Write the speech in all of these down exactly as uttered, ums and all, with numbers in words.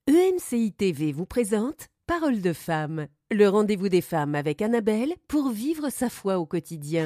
E M C I T V vous présente Parole de femme, le rendez-vous des femmes avec Annabelle pour vivre sa foi au quotidien.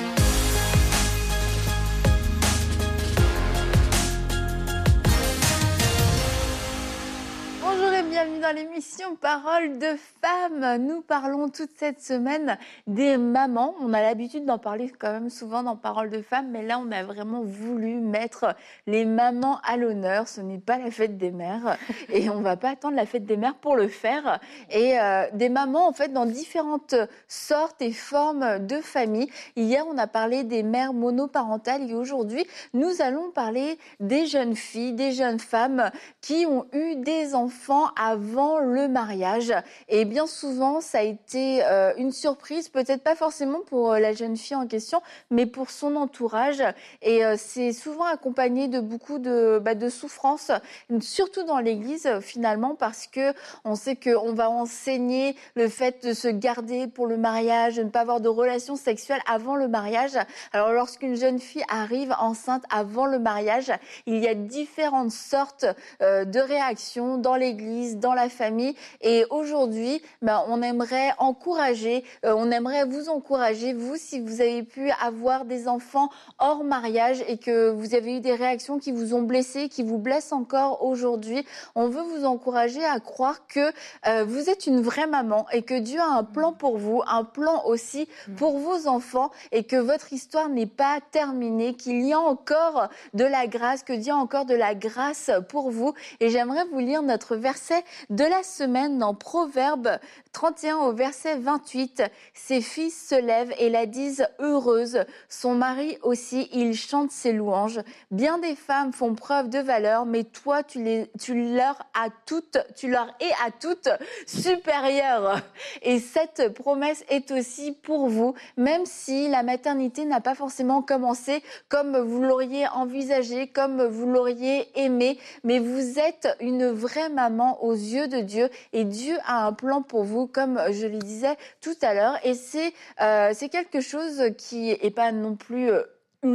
Bonjour et bienvenue dans l'émission Parole de femmes. Nous parlons toute cette semaine des mamans. On a l'habitude d'en parler quand même souvent dans Parole de femmes, mais là on a vraiment voulu mettre les mamans à l'honneur. Ce n'est pas la fête des mères et on ne va pas attendre la fête des mères pour le faire. Et euh, des mamans en fait dans différentes sortes et formes de familles. Hier on a parlé des mères monoparentales et aujourd'hui nous allons parler des jeunes filles, des jeunes femmes qui ont eu des enfants avant le mariage. Et bien souvent, ça a été euh, une surprise, peut-être pas forcément pour euh, la jeune fille en question, mais pour son entourage. Et euh, c'est souvent accompagné de beaucoup de, bah, de souffrances, surtout dans l'église finalement, parce que on sait qu'on va enseigner le fait de se garder pour le mariage, de ne pas avoir de relations sexuelles avant le mariage. Alors lorsqu'une jeune fille arrive enceinte avant le mariage, il y a différentes sortes euh, de réactions dans l'église, dans la famille. Et aujourd'hui, ben, on aimerait encourager, euh, on aimerait vous encourager, vous, si vous avez pu avoir des enfants hors mariage et que vous avez eu des réactions qui vous ont blessé, qui vous blessent encore aujourd'hui. On veut vous encourager à croire que euh, vous êtes une vraie maman et que Dieu a un plan pour vous, un plan aussi pour vos enfants et que votre histoire n'est pas terminée, qu'il y a encore de la grâce, que Dieu a encore de la grâce pour vous. Et j'aimerais vous lire notre verset de la semaine dans Proverbes trente et un au verset vingt-huit. Ses fils se lèvent et la disent heureuse. Son mari aussi, il chante ses louanges. Bien des femmes font preuve de valeur, mais toi, tu, les, tu leur as toutes, tu leur es à toutes supérieure. Et cette promesse est aussi pour vous, même si la maternité n'a pas forcément commencé comme vous l'auriez envisagé, comme vous l'auriez aimé, mais vous êtes une vraie maman aux yeux de Dieu et Dieu a un plan pour vous, comme je le disais tout à l'heure. Et c'est, euh, c'est quelque chose qui est pas non plus euh,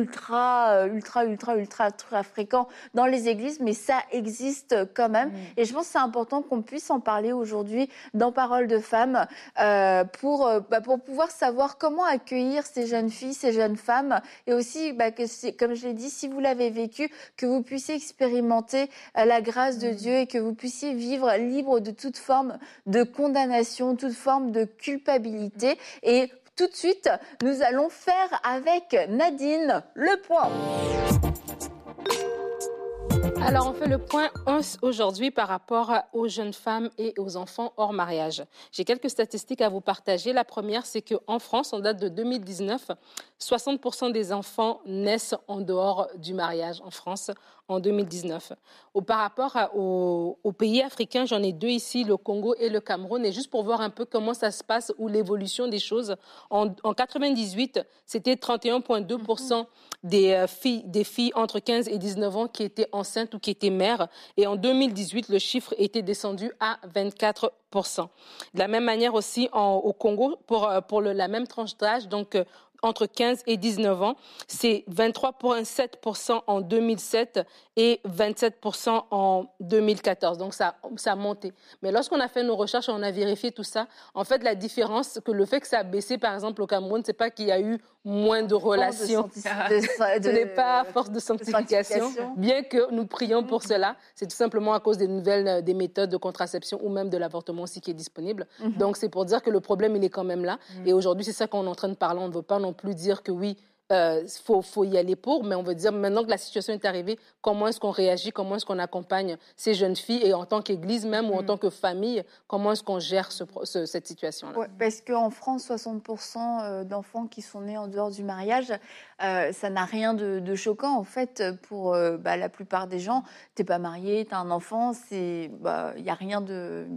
ultra, ultra, ultra, ultra, ultra fréquent dans les églises, mais ça existe quand même. Mmh. Et je pense que c'est important qu'on puisse en parler aujourd'hui dans Parole de femmes euh, pour, bah, pour pouvoir savoir comment accueillir ces jeunes filles, ces jeunes femmes, et aussi, bah, que c'est, comme je l'ai dit, si vous l'avez vécu, que vous puissiez expérimenter euh, la grâce de mmh. Dieu et que vous puissiez vivre libre de toute forme de condamnation, toute forme de culpabilité. Et tout de suite, nous allons faire avec Nadine le point. Alors, on fait le point aujourd'hui par rapport aux jeunes femmes et aux enfants hors mariage. J'ai quelques statistiques à vous partager. La première, c'est qu'en France, en date de deux mille dix-neuf, soixante pour cent des enfants naissent en dehors du mariage en France en deux mille dix-neuf. Au, par rapport à, aux, aux pays africains, j'en ai deux ici, le Congo et le Cameroun. Et juste pour voir un peu comment ça se passe ou l'évolution des choses, en, en quatre-vingt-dix-huit, c'était trente et un virgule deux pour cent des, euh, filles, des filles entre quinze et dix-neuf ans qui étaient enceintes ou qui étaient mères. Et en deux mille dix-huit, le chiffre était descendu à vingt-quatre pour cent. De la même manière aussi en, au Congo, pour, pour le, la même tranche d'âge, donc euh, entre quinze et dix-neuf ans, c'est vingt-trois virgule sept pour cent en deux mille sept et vingt-sept pour cent en deux mille quatorze. Donc, ça, ça a monté. Mais lorsqu'on a fait nos recherches, on a vérifié tout ça. En fait, la différence, que le fait que ça a baissé, par exemple, au Cameroun, c'est pas qu'il y a eu moins de relations. De de, Ce n'est pas force de sanctification. Bien que nous prions pour mm-hmm. cela, c'est tout simplement à cause des nouvelles, des méthodes de contraception ou même de l'avortement aussi qui est disponible. Mm-hmm. Donc, c'est pour dire que le problème, il est quand même là. Mm-hmm. Et aujourd'hui, c'est ça qu'on est en train de parler. On ne veut pas non plus dire que oui, il euh, faut, faut y aller pour, mais on veut dire maintenant que la situation est arrivée, comment est-ce qu'on réagit, comment est-ce qu'on accompagne ces jeunes filles et en tant qu'église même mmh. ou en tant que famille, comment est-ce qu'on gère ce, ce, cette situation-là. Ouais, parce qu'en France, soixante pour cent d'enfants qui sont nés en dehors du mariage, euh, ça n'a rien de, de choquant en fait pour euh, bah, la plupart des gens. T'es pas marié, t'as un enfant, c'est, bah, y a rien de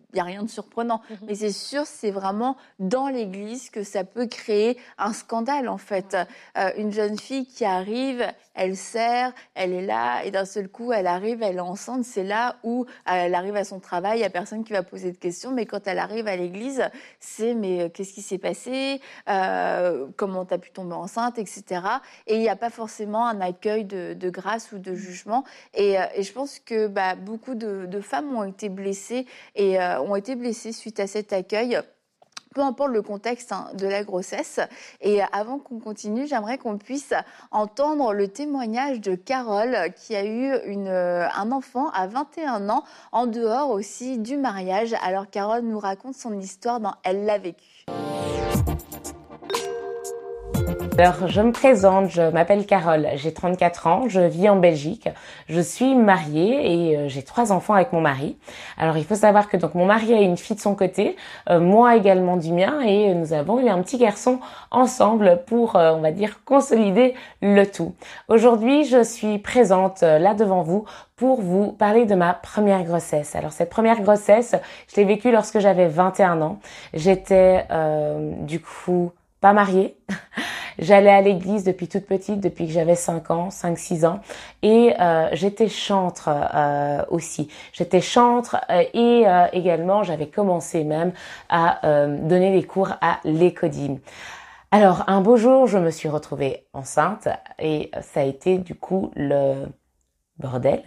il n'y a rien de surprenant. Mhm. Mais c'est sûr, c'est vraiment dans l'église que ça peut créer un scandale, en fait. Euh, une jeune fille qui arrive, elle sert, elle est là, et d'un seul coup, elle arrive, elle est enceinte. C'est là où elle arrive à son travail, il n'y a personne qui va poser de questions. Mais quand elle arrive à l'église, c'est mais qu'est-ce qui s'est passé, euh, comment tu as pu tomber enceinte, et cetera. Et il n'y a pas forcément un accueil de, de grâce ou de jugement. Et, et je pense que bah, beaucoup de, de femmes ont été blessées et euh, ont été blessées suite à cet accueil, peu importe le contexte hein, de la grossesse. Et avant qu'on continue, j'aimerais qu'on puisse entendre le témoignage de Carole, qui a eu une, un enfant à vingt et un ans, en dehors aussi du mariage. Alors Carole nous raconte son histoire dans Elle l'a vécu. Alors, je me présente, je m'appelle Carole, j'ai trente-quatre ans, je vis en Belgique, je suis mariée et euh, j'ai trois enfants avec mon mari. Alors, il faut savoir que donc mon mari a une fille de son côté, euh, moi également du mien, et nous avons eu un petit garçon ensemble pour, euh, on va dire, consolider le tout. Aujourd'hui, je suis présente euh, là devant vous pour vous parler de ma première grossesse. Alors, cette première grossesse, je l'ai vécue lorsque j'avais vingt et un ans. J'étais euh, du coup pas mariée. J'allais à l'église depuis toute petite, depuis que j'avais cinq ans, cinq six ans, et euh, j'étais chantre euh, aussi. J'étais chantre euh, et euh, également j'avais commencé même à euh, donner des cours à l'Écodie. Alors un beau jour, je me suis retrouvée enceinte et ça a été du coup le bordel.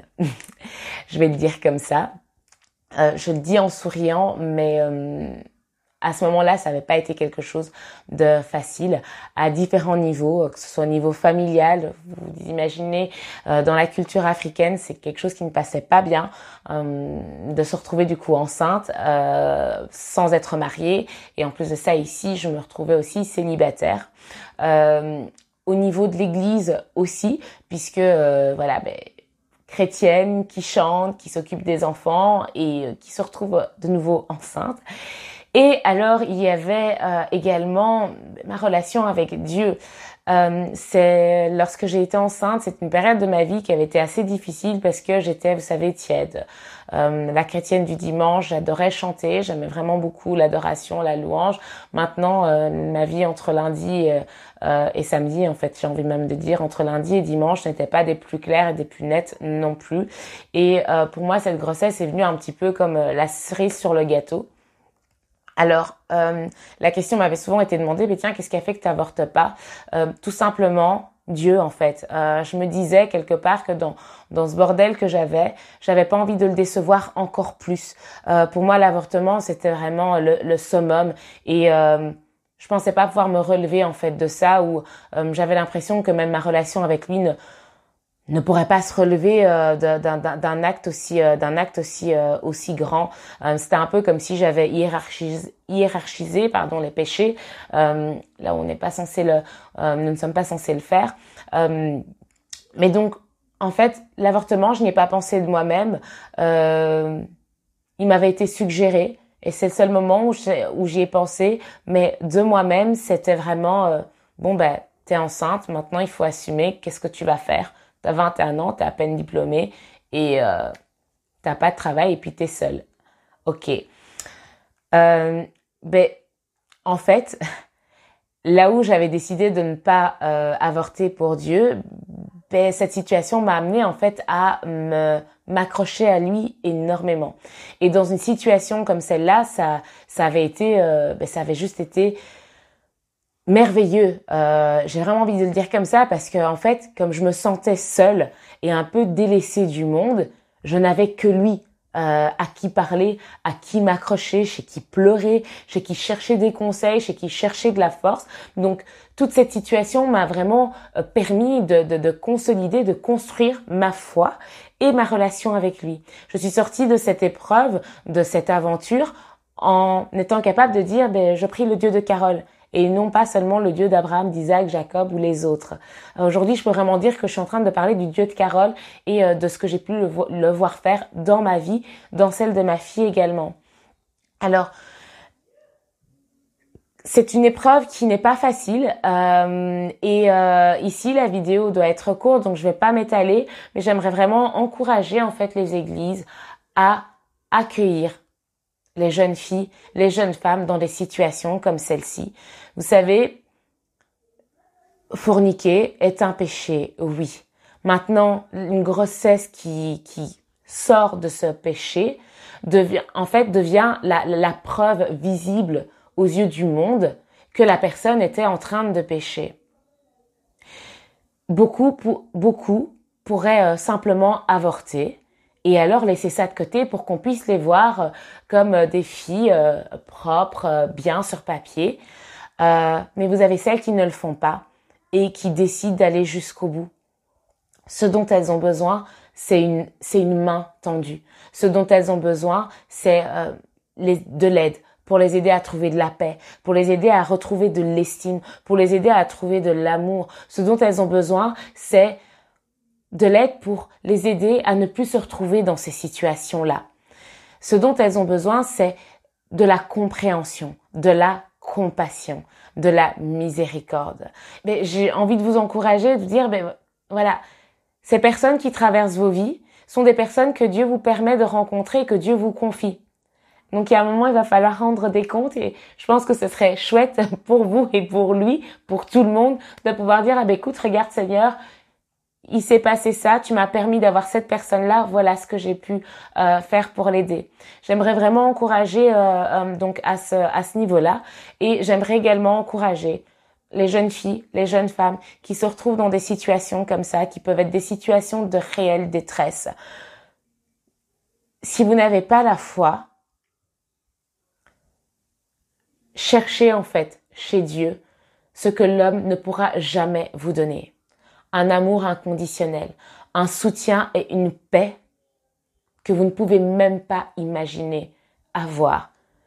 Je vais le dire comme ça. Euh, je le dis en souriant, mais euh, à ce moment-là, ça n'avait pas été quelque chose de facile à différents niveaux, que ce soit au niveau familial. Vous imaginez, euh, dans la culture africaine, c'est quelque chose qui ne passait pas bien, euh, de se retrouver du coup enceinte euh, sans être mariée. Et en plus de ça, ici, je me retrouvais aussi célibataire. Euh, au niveau de l'église aussi, puisque euh, voilà, ben, chrétienne, qui chante, qui s'occupe des enfants et euh, qui se retrouve de nouveau enceinte. Et alors, il y avait euh, également ma relation avec Dieu. Euh, c'est lorsque j'ai été enceinte, c'est une période de ma vie qui avait été assez difficile parce que j'étais, vous savez, tiède. Euh, la chrétienne du dimanche, j'adorais chanter, j'aimais vraiment beaucoup l'adoration, la louange. Maintenant, euh, ma vie entre lundi et, euh, et samedi, en fait, j'ai envie même de dire, entre lundi et dimanche, n'était pas des plus claires et des plus nettes non plus. Et euh, pour moi, cette grossesse est venue un petit peu comme euh, la cerise sur le gâteau. Alors, euh, la question m'avait souvent été demandée, mais tiens, qu'est-ce qui a fait que tu n'avortes pas ? euh, Tout simplement, Dieu, en fait. Euh, je me disais quelque part que dans dans ce bordel que j'avais, j'avais pas envie de le décevoir encore plus. Euh, pour moi, l'avortement, c'était vraiment le, le summum. Et euh, je pensais pas pouvoir me relever, en fait, de ça, où euh, j'avais l'impression que même ma relation avec lui ne ne pourrait pas se relever euh, d'un, d'un acte aussi euh, d'un acte aussi euh, aussi grand. Euh, c'était un peu comme si j'avais hiérarchisé, hiérarchisé pardon les péchés euh, là où on n'est pas censé le euh, nous ne sommes pas censés le faire. Euh, mais donc en fait l'avortement, je n'y ai pas pensé de moi-même. Euh, il m'avait été suggéré et c'est le seul moment où, j'ai, où j'y ai pensé, mais de moi-même c'était vraiment euh, bon ben t'es enceinte, maintenant il faut assumer, qu'est-ce que tu vas faire? T'as vingt et un ans, t'es à peine diplômée et euh, t'as pas de travail et puis t'es seule. Ok. Euh, ben, en fait, là où j'avais décidé de ne pas euh, avorter pour Dieu, ben, cette situation m'a amenée en fait à me m'accrocher à lui énormément. Et dans une situation comme celle-là, ça, ça avait été, euh, ben, ça avait juste été merveilleux. Euh, j'ai vraiment envie de le dire comme ça parce que en fait, comme je me sentais seule et un peu délaissée du monde, je n'avais que lui euh, à qui parler, à qui m'accrocher, chez qui pleurer, chez qui chercher des conseils, chez qui chercher de la force. Donc toute cette situation m'a vraiment euh, permis de, de, de consolider, de construire ma foi et ma relation avec lui. Je suis sortie de cette épreuve, de cette aventure, en étant capable de dire ben, je prie le Dieu de Carole. Et non pas seulement le Dieu d'Abraham, d'Isaac, Jacob ou les autres. Aujourd'hui, je peux vraiment dire que je suis en train de parler du Dieu de Carole et euh, de ce que j'ai pu le, vo- le voir faire dans ma vie, dans celle de ma fille également. Alors, c'est une épreuve qui n'est pas facile euh, et euh, ici, la vidéo doit être courte, donc je vais pas m'étaler, mais j'aimerais vraiment encourager en fait les églises à accueillir les jeunes filles, les jeunes femmes dans des situations comme celle-ci. Vous savez, forniquer est un péché, oui. Maintenant, une grossesse qui, qui sort de ce péché devient, en fait, devient la, la preuve visible aux yeux du monde que la personne était en train de pécher. Beaucoup, pour, beaucoup pourraient euh, simplement avorter et alors laisser ça de côté pour qu'on puisse les voir euh, comme euh, des filles euh, propres, euh, bien sur papier. Euh, mais vous avez celles qui ne le font pas et qui décident d'aller jusqu'au bout. Ce dont elles ont besoin, c'est une, c'est une main tendue. Ce dont elles ont besoin, c'est euh, les, de l'aide pour les aider à trouver de la paix, pour les aider à retrouver de l'estime, pour les aider à trouver de l'amour. Ce dont elles ont besoin, c'est de l'aide pour les aider à ne plus se retrouver dans ces situations-là. Ce dont elles ont besoin, c'est de la compréhension, de la compassion, de la miséricorde. Mais j'ai envie de vous encourager, de vous dire, ben voilà, ces personnes qui traversent vos vies sont des personnes que Dieu vous permet de rencontrer et que Dieu vous confie. Donc, il y a un moment, il va falloir rendre des comptes et je pense que ce serait chouette pour vous et pour lui, pour tout le monde, de pouvoir dire, ah ben écoute, regarde Seigneur, il s'est passé ça, tu m'as permis d'avoir cette personne-là, voilà ce que j'ai pu euh, faire pour l'aider. J'aimerais vraiment encourager euh, euh, donc à ce, à ce niveau-là et j'aimerais également encourager les jeunes filles, les jeunes femmes qui se retrouvent dans des situations comme ça, qui peuvent être des situations de réelle détresse. Si vous n'avez pas la foi, cherchez en fait chez Dieu ce que l'homme ne pourra jamais vous donner. Un amour inconditionnel, un soutien et une paix que vous ne pouvez même pas imaginer avoir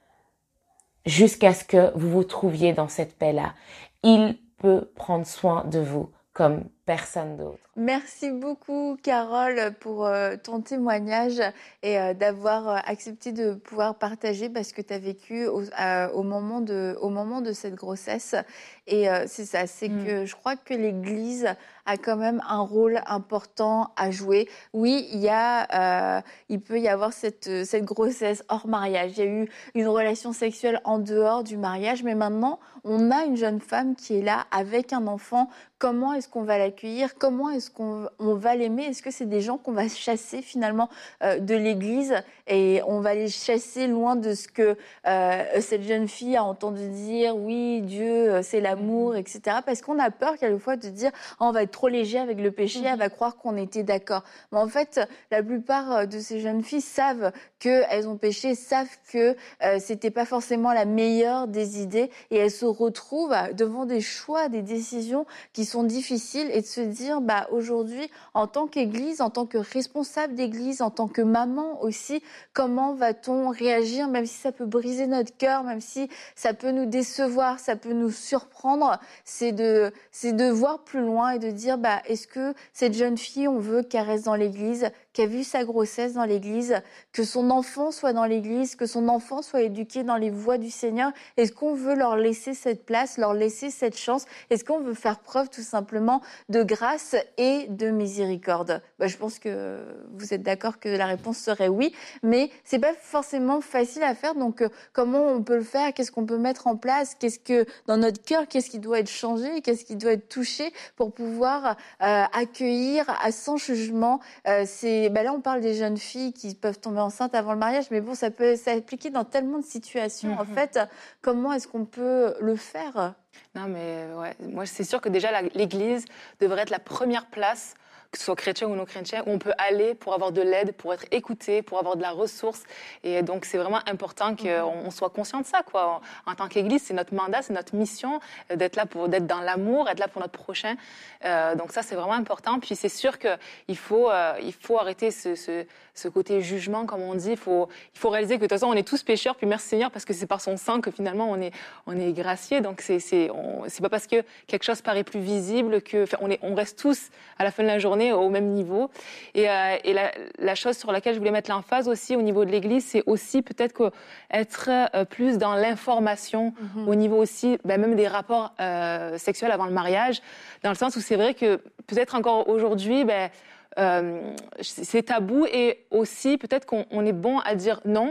jusqu'à ce que vous vous trouviez dans cette paix-là. Il peut prendre soin de vous comme personne d'autre. Merci beaucoup, Carole, pour euh, ton témoignage et euh, d'avoir euh, accepté de pouvoir partager parce que tu as vécu au, euh, au, moment de, au moment de cette grossesse. Et euh, c'est ça, c'est mmh. que je crois que l'Église a quand même un rôle important à jouer. Oui, il y a, euh, il peut y avoir cette, cette grossesse hors mariage. Il y a eu une relation sexuelle en dehors du mariage, mais maintenant, on a une jeune femme qui est là avec un enfant. Comment est-ce qu'on va l'accueillir? Comment est-ce qu'on on va l'aimer? Est-ce que c'est des gens qu'on va chasser finalement euh, de l'Église et on va les chasser loin de ce que euh, cette jeune fille a entendu dire? Oui, Dieu, c'est l'amour, et cetera. Parce qu'on a peur quelquefois de dire oh, on va être trop léger avec le péché, mmh. elle va croire qu'on était d'accord. Mais en fait, la plupart de ces jeunes filles savent qu'elles ont péché, savent que euh, c'était pas forcément la meilleure des idées et elles se retrouvent devant des choix, des décisions qui sont difficiles et de se dire bah aujourd'hui en tant qu'église, en tant que responsable d'église, en tant que maman aussi, comment va-t-on réagir même si ça peut briser notre cœur, même si ça peut nous décevoir, ça peut nous surprendre, c'est de c'est de voir plus loin et de dire bah est-ce que cette jeune fille on veut qu'elle reste dans l'église, qu'elle a vu sa grossesse dans l'église, que son enfant soit dans l'église, que son enfant soit éduqué dans les voies du Seigneur. Est-ce qu'on veut leur laisser cette place, leur laisser cette chance? Est-ce qu'on veut faire preuve tout simplement de grâce et de miséricorde? Bah, je pense que vous êtes d'accord que la réponse serait oui, mais c'est pas forcément facile à faire. Donc, euh, comment on peut le faire? Qu'est-ce qu'on peut mettre en place? Qu'est-ce que dans notre cœur, qu'est-ce qui doit être changé? Qu'est-ce qui doit être touché pour pouvoir euh, accueillir à sans jugement euh, ces ben là, on parle des jeunes filles qui peuvent tomber enceintes avant le mariage, mais bon, ça peut s'appliquer dans tellement de situations. Mm-hmm. En fait, comment est-ce qu'on peut le faire? Non, mais ouais, moi, c'est sûr que déjà, la, l'Église devrait être la première place, que ce soit chrétien ou non chrétien, où on peut aller pour avoir de l'aide, pour être écouté, pour avoir de la ressource. Et donc, c'est vraiment important qu'on soit conscient de ça, quoi. En tant qu'Église, c'est notre mandat, c'est notre mission d'être là pour d'être dans l'amour, être là pour notre prochain. Euh, donc ça, c'est vraiment important. Puis c'est sûr qu'il faut, euh, il faut arrêter ce, ce, ce côté jugement, comme on dit. Il faut, il faut réaliser que de toute façon, on est tous pécheurs. Puis merci Seigneur, parce que c'est par son sang que finalement, on est, on est graciés. Donc c'est, c'est, on, c'est pas parce que quelque chose paraît plus visible que, enfin, on est, on reste tous à la fin de la journée au même niveau. Et, euh, et la, la chose sur laquelle je voulais mettre l'emphase aussi au niveau de l'Église, c'est aussi peut-être que être euh, plus dans l'information, mm-hmm. au niveau aussi, ben, même des rapports euh, sexuels avant le mariage, dans le sens où c'est vrai que peut-être encore aujourd'hui, ben, euh, c'est tabou et aussi peut-être qu'on on est bon à dire non.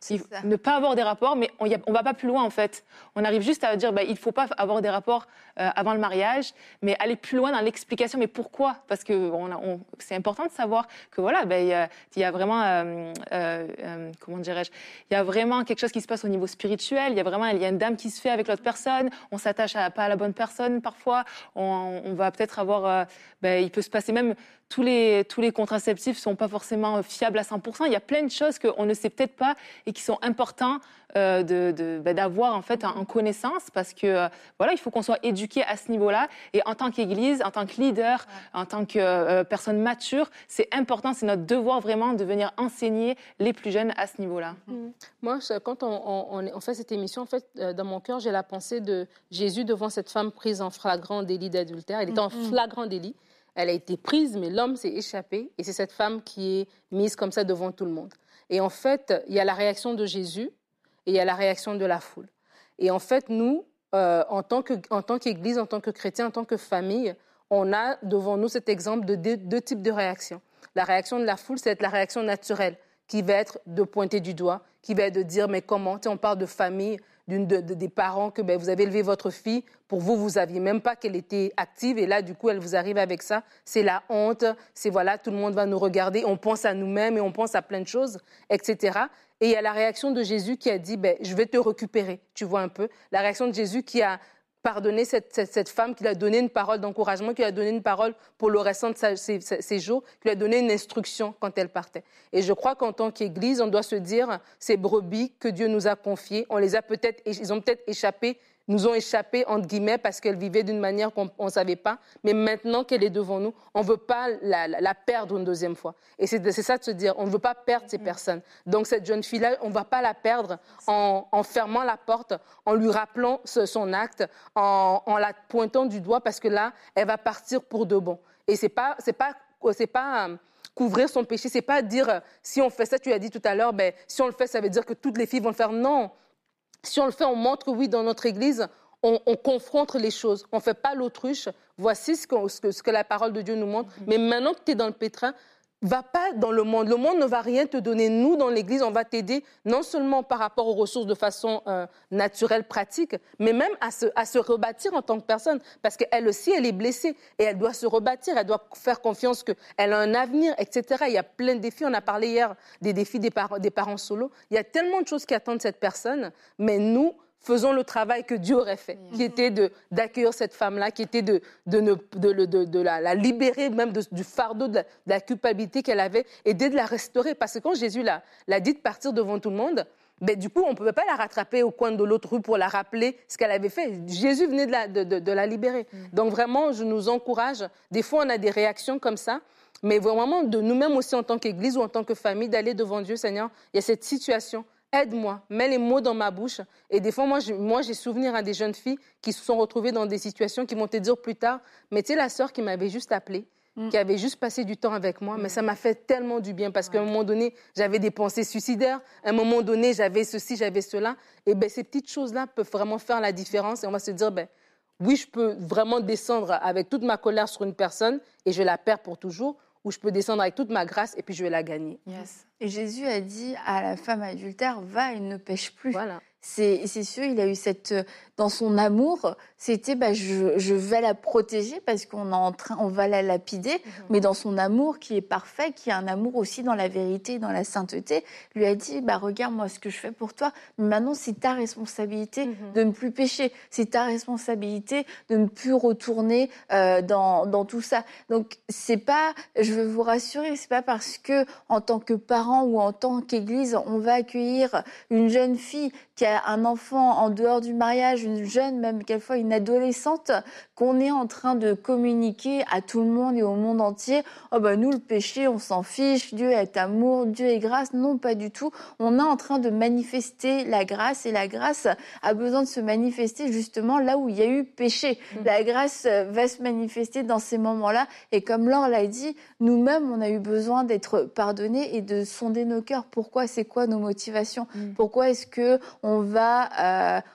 Il, ne pas avoir des rapports, mais on ne va pas plus loin en fait. On arrive juste à dire bah, il ne faut pas avoir des rapports euh, avant le mariage, mais aller plus loin dans l'explication. Mais pourquoi? Parce que on a, on, c'est important de savoir que voilà, bah, il y a, il y a vraiment, euh, euh, euh, comment dirais-je, il y a vraiment quelque chose qui se passe au niveau spirituel. Il y a vraiment, il y a une dame qui se fait avec l'autre personne. On s'attache à, pas à la bonne personne parfois. On, on va peut-être avoir, euh, bah, il peut se passer même tous les tous les contraceptifs sont pas forcément fiables à cent pour cent. Il y a plein de choses qu'on ne sait peut-être pas et qui sont importants euh, de, de, bah, d'avoir en fait en, en connaissance parce que euh, voilà, il faut qu'on soit éduqué à ce niveau-là. Et en tant qu'Église, en tant que leader, ouais. en tant que euh, personne mature, c'est important, c'est notre devoir vraiment de venir enseigner les plus jeunes à ce niveau-là. Mmh. Moi, quand on, on, on fait cette émission, en fait, euh, dans mon cœur, j'ai la pensée de Jésus devant cette femme prise en flagrant délit d'adultère. Elle était en flagrant délit. Elle a été prise, mais l'homme s'est échappé. Et c'est cette femme qui est mise comme ça devant tout le monde. Et en fait, il y a la réaction de Jésus et il y a la réaction de la foule. Et en fait, nous, euh, en tant que, en tant qu'Église, en tant que chrétiens, en tant que famille, on a devant nous cet exemple de deux, deux types de réactions. La réaction de la foule, c'est la réaction naturelle, qui va être de pointer du doigt, qui va être de dire, mais comment, tu sais, on parle de famille, d'une de, de, des parents que ben, vous avez élevé votre fille, pour vous, vous n'aviez même pas qu'elle était active, et là, du coup, elle vous arrive avec ça. C'est la honte, c'est voilà, tout le monde va nous regarder, on pense à nous-mêmes et on pense à plein de choses, et cetera. Et il y a la réaction de Jésus qui a dit, ben, je vais te récupérer, tu vois un peu. La réaction de Jésus qui a pardonné cette, cette, cette femme, qui lui a donné une parole d'encouragement, qui lui a donné une parole pour le restant de sa, ses, ses jours, qui lui a donné une instruction quand elle partait. Et je crois qu'en tant qu'Église, on doit se dire, ces brebis que Dieu nous a confiées, on les a peut-être, ils ont peut-être échappé, nous ont échappé, entre guillemets, parce qu'elle vivait d'une manière qu'on ne savait pas. Mais maintenant qu'elle est devant nous, on ne veut pas la, la, la perdre une deuxième fois. Et c'est, c'est ça de se dire, on ne veut pas perdre ces personnes. Donc cette jeune fille-là, on ne va pas la perdre en, en fermant la porte, en lui rappelant ce, son acte, en, en la pointant du doigt, parce que là, elle va partir pour de bon. Et ce n'est pas... C'est pas, c'est pas euh, couvrir son péché, ce n'est pas dire, euh, si on fait ça, tu as dit tout à l'heure, ben, si on le fait, ça veut dire que toutes les filles vont le faire. Non. Si on le fait, on montre que oui, dans notre Église, on, on confronte les choses. On ne fait pas l'autruche. Voici ce que, ce, que, ce que la parole de Dieu nous montre. Mm-hmm. Mais maintenant que tu es dans le pétrin, va pas dans le monde. Le monde ne va rien te donner. Nous, dans l'Église, on va t'aider non seulement par rapport aux ressources de façon euh, naturelle, pratique, mais même à se, à se rebâtir en tant que personne. Parce qu'elle aussi, elle est blessée et elle doit se rebâtir. Elle doit faire confiance qu'elle a un avenir, et cetera. Il y a plein de défis. On a parlé hier des défis des, par- des parents solos. Il y a tellement de choses qui attendent cette personne. Mais nous, faisons le travail que Dieu aurait fait, qui était de, d'accueillir cette femme-là, qui était de, de, de, de, de, de la, la libérer même de, du fardeau, de la, de la culpabilité qu'elle avait, et de la restaurer. Parce que quand Jésus l'a, l'a dit de partir devant tout le monde, ben, du coup, on ne pouvait pas la rattraper au coin de l'autre rue pour la rappeler ce qu'elle avait fait. Jésus venait de la, de, de, de la libérer. Mmh. Donc vraiment, je nous encourage. Des fois, on a des réactions comme ça, mais vraiment de nous-mêmes aussi en tant qu'Église ou en tant que famille, d'aller devant Dieu, Seigneur, il y a cette situation. Aide-moi, mets les mots dans ma bouche. Et des fois, moi, je, moi, j'ai souvenir à des jeunes filles qui se sont retrouvées dans des situations qui vont te dire plus tard, mais tu sais, la sœur qui m'avait juste appelée, mm. qui avait juste passé du temps avec moi, mm. mais ça m'a fait tellement du bien parce ouais. qu'à un moment donné, j'avais des pensées suicidaires. À un moment donné, j'avais ceci, j'avais cela. Et ben, ces petites choses-là peuvent vraiment faire la différence. Et on va se dire, ben, oui, je peux vraiment descendre avec toute ma colère sur une personne et je la perds pour toujours. Ou je peux descendre avec toute ma grâce et puis je vais la gagner. Yes. Et Jésus a dit à la femme adultère, va et ne pêche plus. Voilà. C'est, c'est sûr, il a eu cette, dans son amour, c'était, bah, je, je vais la protéger parce qu'on est en train, on va la lapider, mmh. mais dans son amour qui est parfait, qui est un amour aussi dans la vérité, dans la sainteté, lui a dit, bah, regarde moi ce que je fais pour toi, mais maintenant c'est ta responsabilité mmh. de ne plus pécher, c'est ta responsabilité de ne plus retourner euh, dans, dans tout ça. Donc c'est pas, je veux vous rassurer, c'est pas parce que en tant que parent ou en tant qu'Église, on va accueillir une jeune fille qui a un enfant en dehors du mariage, une jeune, même quelquefois une adolescente, qu'on est en train de communiquer à tout le monde et au monde entier. Oh ben nous, le péché, on s'en fiche, Dieu est amour, Dieu est grâce. Non, pas du tout. On est en train de manifester la grâce et la grâce a besoin de se manifester justement là où il y a eu péché. Mmh. La grâce va se manifester dans ces moments-là. Et comme Laure l'a dit, nous-mêmes, on a eu besoin d'être pardonnés et de sonder nos cœurs. Pourquoi? C'est quoi nos motivations? Mmh. Pourquoi est-ce que on va, euh,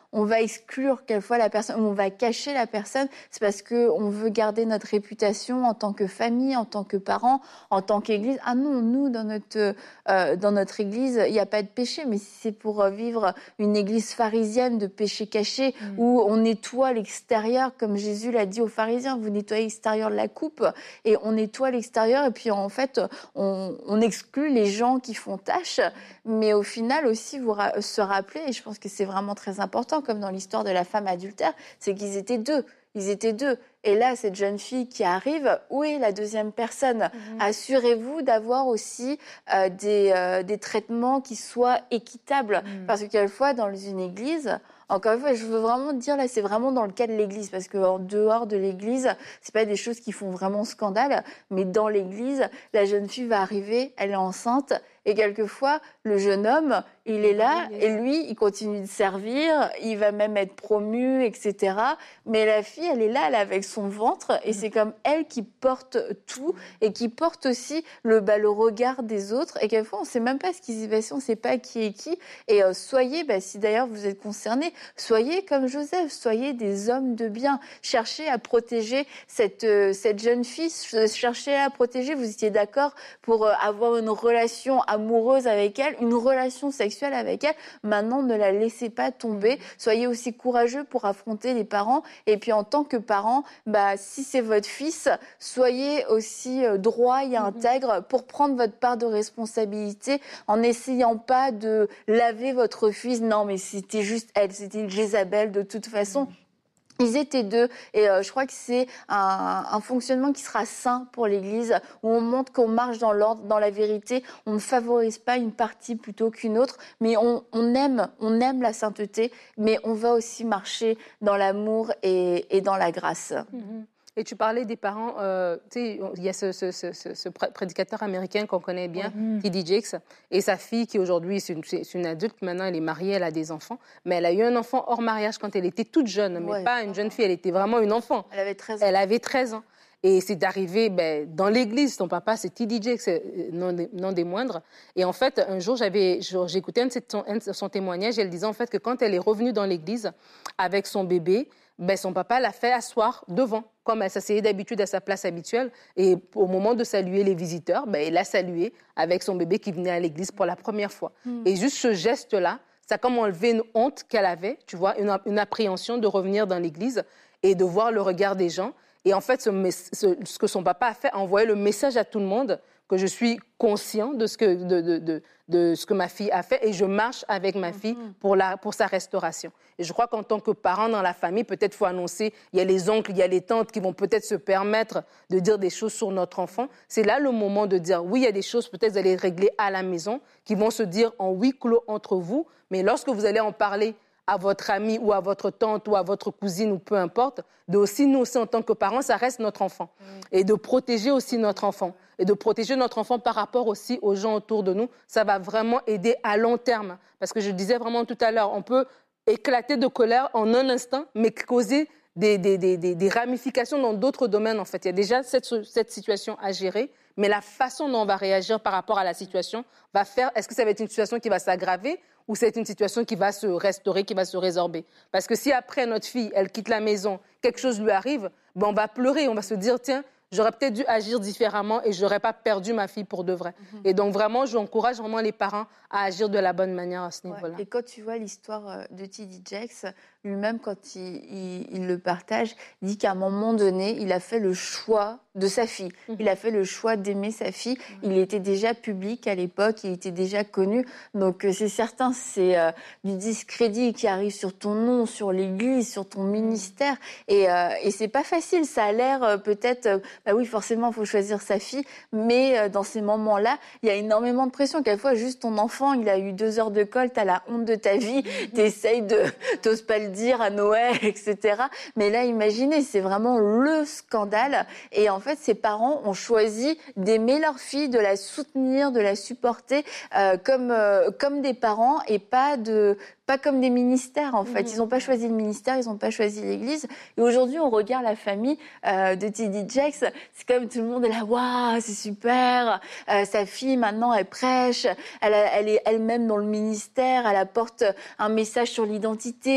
on va exclure quelquefois la personne, ou on va cacher la personne, c'est parce qu'on veut garder notre réputation en tant que famille, en tant que parents, en tant qu'Église. Ah non, nous, dans notre, euh, dans notre Église, il n'y a pas de péché, mais si c'est pour vivre une Église pharisienne de péché caché, mmh. où on nettoie l'extérieur, comme Jésus l'a dit aux pharisiens, vous nettoyez l'extérieur de la coupe, et on nettoie l'extérieur, et puis en fait, on, on exclut les gens qui font tâche, mais au final aussi, vous ra- se rappeler, et je pense que c'est vraiment très important, comme dans l'histoire de la femme adultère, c'est qu'ils étaient deux. Ils étaient deux. Et là, cette jeune fille qui arrive, où est la deuxième personne ? Mmh. Assurez-vous d'avoir aussi euh, des, euh, des traitements qui soient équitables. Mmh. Parce que quelquefois, dans une église, encore une fois, je veux vraiment dire, là, c'est vraiment dans le cas de l'église. Parce qu'en dehors de l'église, c'est pas des choses qui font vraiment scandale. Mais dans l'église, la jeune fille va arriver, elle est enceinte. Et quelquefois, le jeune homme, il est là, et lui, il continue de servir, il va même être promu, et cetera. Mais la fille, elle est là, elle est avec son ventre, et c'est comme elle qui porte tout, et qui porte aussi le, bah, le regard des autres. Et quelquefois, on ne sait même pas ce qui s'y passe, on ne sait pas qui est qui. Et euh, soyez, bah, si d'ailleurs vous êtes concernés, soyez comme Joseph, soyez des hommes de bien. Cherchez à protéger cette, euh, cette jeune fille, cherchez à protéger, vous étiez d'accord pour euh, avoir une relation amoureuse avec elle, une relation sexuelle avec elle. Maintenant, ne la laissez pas tomber. Soyez aussi courageux pour affronter les parents. Et puis, en tant que parent, bah, si c'est votre fils, soyez aussi droit et intègre pour prendre votre part de responsabilité en n'essayant pas de laver votre fils. Non, mais c'était juste elle, c'était une Jézabel de toute façon. Ils étaient deux, et euh, je crois que c'est un, un fonctionnement qui sera sain pour l'Église, où on montre qu'on marche dans l'ordre, dans la vérité, on ne favorise pas une partie plutôt qu'une autre, mais on, on aime, on aime la sainteté, mais on va aussi marcher dans l'amour et, et dans la grâce. Mm-hmm. Et tu parlais des parents, euh, tu sais, il y a ce, ce, ce, ce prédicateur américain qu'on connaît bien, mmh. T D Jakes, et sa fille qui aujourd'hui, c'est une, c'est une adulte, maintenant elle est mariée, elle a des enfants, mais elle a eu un enfant hors mariage quand elle était toute jeune, mais ouais, pas une jeune fille, elle était vraiment une enfant. Elle avait treize ans. Elle avait treize ans. Et c'est d'arriver ben, dans l'église, son papa, c'est T D Jakes, non, non des moindres. Et en fait, un jour, j'avais, j'ai écouté un de, son, un de son témoignage, et elle disait en fait que quand elle est revenue dans l'église avec son bébé, ben, son papa l'a fait asseoir devant, comme elle s'asseyait d'habitude à sa place habituelle. Et au moment de saluer les visiteurs, ben, elle a salué avec son bébé qui venait à l'église pour la première fois. Mm. Et juste ce geste-là, ça a comme enlevé une honte qu'elle avait, tu vois, une, une appréhension de revenir dans l'église et de voir le regard des gens. Et en fait, ce, ce, ce que son papa a fait, a envoyé le message à tout le monde que je suis conscient de ce que, de, de, de, de ce que ma fille a fait et je marche avec ma fille pour, la, pour sa restauration. Et je crois qu'en tant que parent dans la famille, peut-être faut annoncer, il y a les oncles, il y a les tantes qui vont peut-être se permettre de dire des choses sur notre enfant. C'est là le moment de dire, oui, il y a des choses peut-être vous allez régler à la maison, qui vont se dire en huis clos entre vous, mais lorsque vous allez en parler à votre ami ou à votre tante ou à votre cousine ou peu importe, de aussi nous aussi en tant que parents, ça reste notre enfant. Mmh. Et de protéger aussi notre enfant. Et de protéger notre enfant par rapport aussi aux gens autour de nous, ça va vraiment aider à long terme. Parce que je disais vraiment tout à l'heure, on peut éclater de colère en un instant, mais causer des, des, des, des, des ramifications dans d'autres domaines en fait. Il y a déjà cette, cette situation à gérer, mais la façon dont on va réagir par rapport à la situation va faire, est-ce que ça va être une situation qui va s'aggraver ou c'est une situation qui va se restaurer, qui va se résorber. Parce que si après notre fille, elle quitte la maison, quelque chose lui arrive, ben on va pleurer, on va se dire, tiens, j'aurais peut-être dû agir différemment et je n'aurais pas perdu ma fille pour de vrai. Mm-hmm. Et donc vraiment, j'encourage vraiment les parents à agir de la bonne manière à ce ouais. niveau-là. Et quand tu vois l'histoire de T D Jakes, lui-même, quand il, il, il le partage, il dit qu'à un moment donné, il a fait le choix de sa fille. Mmh. Il a fait le choix d'aimer sa fille. Mmh. Il était déjà public à l'époque, il était déjà connu. Donc c'est certain, c'est euh, du discrédit qui arrive sur ton nom, sur l'église, sur ton ministère. Et, euh, et c'est pas facile. Ça a l'air euh, peut-être, euh, bah oui, forcément, il faut choisir sa fille. Mais euh, dans ces moments-là, il y a énormément de pression. Quelquefois, juste ton enfant, il a eu deux heures de colle, t'as la honte de ta vie, mmh. t'essayes de, t'oses pas le dire à Noël, et cetera. Mais là, imaginez, c'est vraiment le scandale. Et en fait, ses parents ont choisi d'aimer leur fille, de la soutenir, de la supporter euh, comme euh, comme des parents et pas de pas comme des ministères en fait. Mmh. Ils n'ont pas choisi le ministère, ils n'ont pas choisi l'Église. Et aujourd'hui, on regarde la famille euh, de T D Jakes. C'est comme tout le monde est là, waouh, c'est super. Euh, sa fille maintenant, elle prêche. Elle, a, elle est elle-même dans le ministère. Elle apporte un message sur l'identité, la restauration.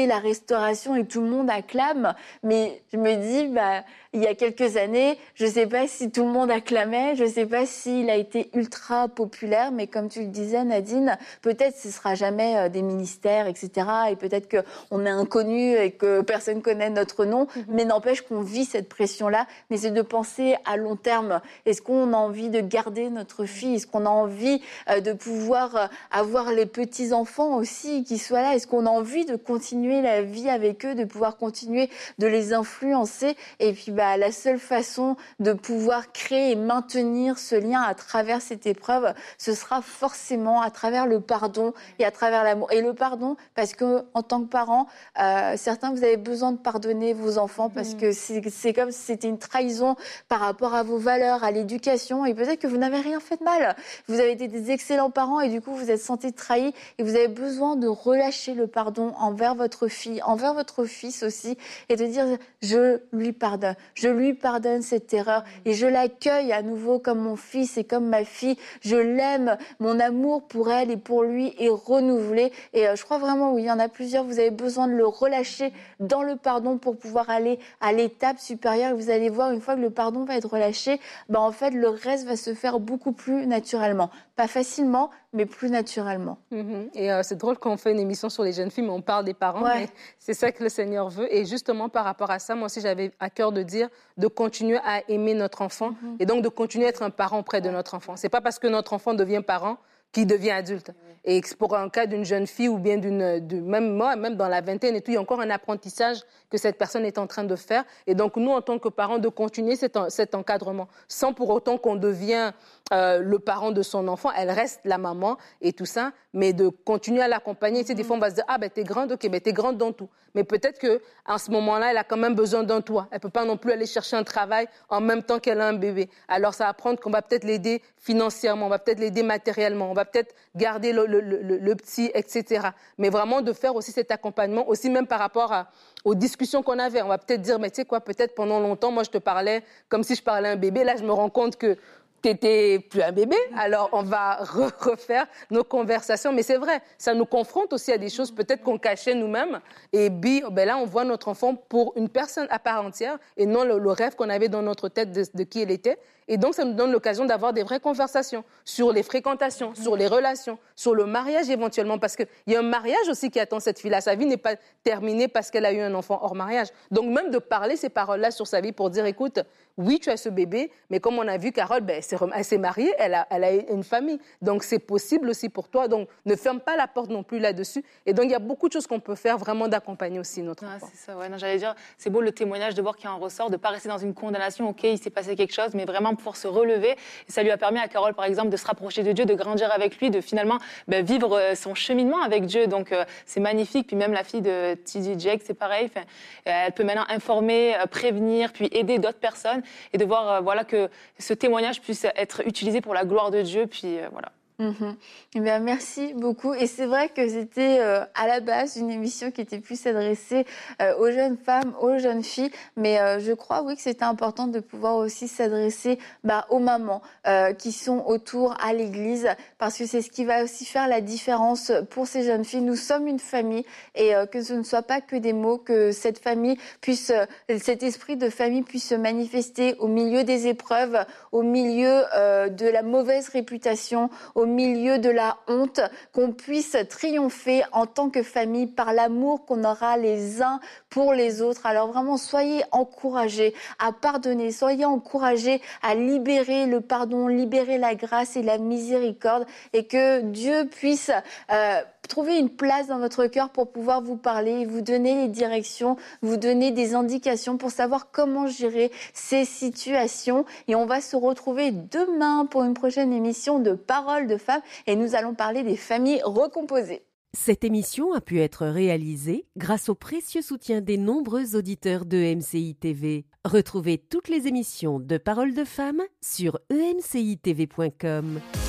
restauration et tout le monde acclame. Mais je me dis, bah, il y a quelques années, je ne sais pas si tout le monde acclamait, je ne sais pas s'il a été ultra populaire, mais comme tu le disais, Nadine, peut-être ce ne sera jamais des ministères, et cetera. Et peut-être qu'on est inconnu et que personne ne connaît notre nom, mmh. mais n'empêche qu'on vit cette pression-là. Mais c'est de penser à long terme. Est-ce qu'on a envie de garder notre fille? Est-ce qu'on a envie de pouvoir avoir les petits-enfants aussi qui soient là? Est-ce qu'on a envie de continuer la vie avec eux, de pouvoir continuer de les influencer? Et puis, bah, la seule façon de pouvoir créer et maintenir ce lien à travers cette épreuve, ce sera forcément à travers le pardon et à travers l'amour. Et le pardon, parce que en tant que parents, euh, certains, vous avez besoin de pardonner vos enfants parce mmh. que c'est, c'est comme si c'était une trahison par rapport à vos valeurs, à l'éducation. Et peut-être que vous n'avez rien fait de mal. Vous avez été des excellents parents et du coup, vous êtes sentis trahis et vous avez besoin de relâcher le pardon envers votre fille, envers votre fils aussi, et de dire « je lui pardonne ». Je lui pardonne cette erreur et je l'accueille à nouveau comme mon fils et comme ma fille. Je l'aime, mon amour pour elle et pour lui est renouvelé. Et euh, je crois vraiment, oui, il y en a plusieurs, vous avez besoin de le relâcher dans le pardon pour pouvoir aller à l'étape supérieure. Et vous allez voir, une fois que le pardon va être relâché, ben, en fait, le reste va se faire beaucoup plus naturellement. Pas facilement, mais plus naturellement. Mmh. Et euh, c'est drôle qu'on fait une émission sur les jeunes filles, mais on parle des parents. Ouais. Mais c'est ça que le Seigneur veut. Et justement, par rapport à ça, moi aussi, j'avais à cœur de dire de continuer à aimer notre enfant mmh. et donc de continuer à être un parent près de notre enfant. C'est pas parce que notre enfant devient parent qu'il devient adulte. Et pour un cas d'une jeune fille ou bien d'une, de, même moi, même dans la vingtaine et tout, il y a encore un apprentissage que cette personne est en train de faire. Et donc, nous, en tant que parents, de continuer cet, cet encadrement, sans pour autant qu'on devienne euh, le parent de son enfant. Elle reste la maman et tout ça, mais de continuer à l'accompagner. Mm-hmm. Tu sais, des fois, on va se dire, ah, ben, t'es grande, ok, ben, t'es grande dans tout. Mais peut-être qu'à ce moment-là, elle a quand même besoin d'un toit. Elle ne peut pas non plus aller chercher un travail en même temps qu'elle a un bébé. Alors, ça va prendre qu'on va peut-être l'aider financièrement, on va peut-être l'aider matériellement, on va peut-être garder le, le, le, le petit, et cetera. Mais vraiment de faire aussi cet accompagnement, aussi même par rapport à, aux discussions qu'on avait. On va peut-être dire, mais tu sais quoi, peut-être pendant longtemps, moi, je te parlais comme si je parlais à un bébé. Là, je me rends compte que t'étais plus un bébé, alors on va re- refaire nos conversations. Mais c'est vrai, ça nous confronte aussi à des choses peut-être qu'on cachait nous-mêmes. Et puis, ben là, on voit notre enfant pour une personne à part entière et non le, le rêve qu'on avait dans notre tête de, de qui elle était. Et donc, ça nous donne l'occasion d'avoir des vraies conversations sur les fréquentations, sur les relations, sur le mariage éventuellement. Parce qu'il y a un mariage aussi qui attend cette fille-là. Sa vie n'est pas terminée parce qu'elle a eu un enfant hors mariage. Donc, même de parler ces paroles-là sur sa vie pour dire, écoute, oui, tu as ce bébé, mais comme on a vu, Carole, ben, elle, s'est, elle s'est mariée, elle a, elle a une famille. Donc, c'est possible aussi pour toi. Donc, ne ferme pas la porte non plus là-dessus. Et donc, il y a beaucoup de choses qu'on peut faire vraiment d'accompagner aussi notre ah, enfant. C'est ça, ouais. Non, j'allais dire, c'est beau le témoignage de voir qu'il y a un ressort, de ne pas rester dans une condamnation. OK, il s'est passé quelque chose, mais vraiment pouvoir se relever. Et ça lui a permis à Carole, par exemple, de se rapprocher de Dieu, de grandir avec lui, de finalement ben, vivre son cheminement avec Dieu. Donc, euh, c'est magnifique. Puis même la fille de T D Jake, c'est pareil. Enfin, elle peut maintenant informer, prévenir, puis aider d'autres personnes. Et de voir euh, voilà, que ce témoignage puisse être utilisé pour la gloire de Dieu. Puis euh, voilà. Mmh. Eh bien, merci beaucoup. Et c'est vrai que c'était euh, à la base une émission qui était plus adressée euh, aux jeunes femmes, aux jeunes filles. Mais euh, je crois, oui, que c'était important de pouvoir aussi s'adresser bah, aux mamans euh, qui sont autour à l'église, parce que c'est ce qui va aussi faire la différence pour ces jeunes filles. Nous sommes une famille et euh, que ce ne soit pas que des mots, que cette famille puisse, euh, cet esprit de famille puisse se manifester au milieu des épreuves, au milieu euh, de la mauvaise réputation, au milieu de la honte, qu'on puisse triompher en tant que famille par l'amour qu'on aura les uns pour les autres. Alors vraiment, soyez encouragés à pardonner, soyez encouragés à libérer le pardon, libérer la grâce et la miséricorde, et que Dieu puisse euh, trouver une place dans votre cœur pour pouvoir vous parler, vous donner les directions, vous donner des indications pour savoir comment gérer ces situations. Et on va se retrouver demain pour une prochaine émission de Paroles de femmes et nous allons parler des familles recomposées. Cette émission a pu être réalisée grâce au précieux soutien des nombreux auditeurs de E M C I T V. Retrouvez toutes les émissions de Paroles de femmes sur e m c i t v point com.